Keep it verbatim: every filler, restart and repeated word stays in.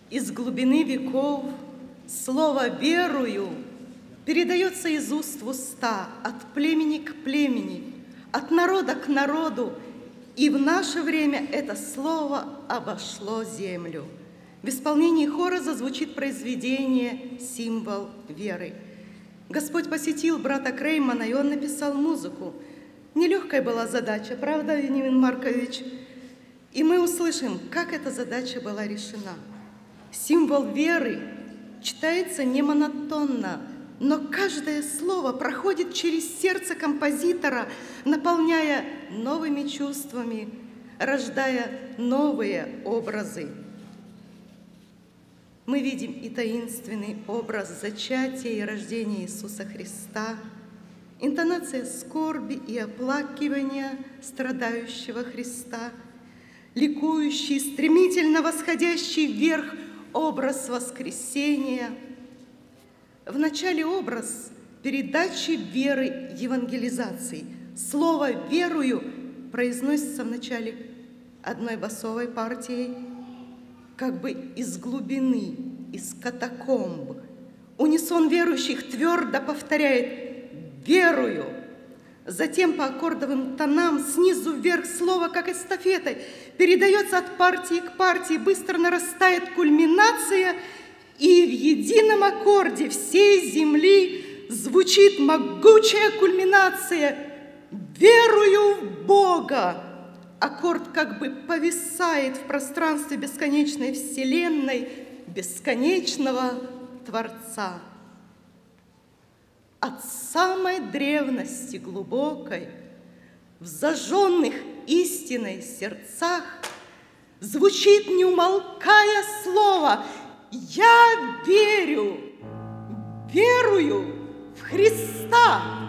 Из глубины веков слово «верую» передается из уст в уста, от племени к племени, от народа к народу, и в наше время это слово обошло землю. В исполнении хора зазвучит произведение «Символ веры». Господь посетил брата Креймана, и он написал музыку. Нелегкая была задача, правда, Вениамин Маркович? И мы услышим, как эта задача была решена. Символ веры читается не монотонно, но каждое слово проходит через сердце композитора, наполняя новыми чувствами, рождая новые образы. Мы видим и таинственный образ зачатия и рождения Иисуса Христа, интонация скорби и оплакивания страдающего Христа, ликующий, стремительно восходящий вверх образ воскресения. В начале образ передачи веры евангелизации. Слово «верую» произносится в начале одной басовой партией, как бы из глубины, из катакомб. Унисон верующих твердо повторяет «верую». Затем по аккордовым тонам снизу вверх слово, как эстафетой, передается от партии к партии, быстро нарастает кульминация, и в едином аккорде всей земли звучит могучая кульминация «Верую в Бога». Аккорд как бы повисает в пространстве бесконечной вселенной, бесконечного Творца. От самой древности глубокой, в зажженных истиной сердцах, звучит, не умолкая, слово «Я верю, верую в Христа».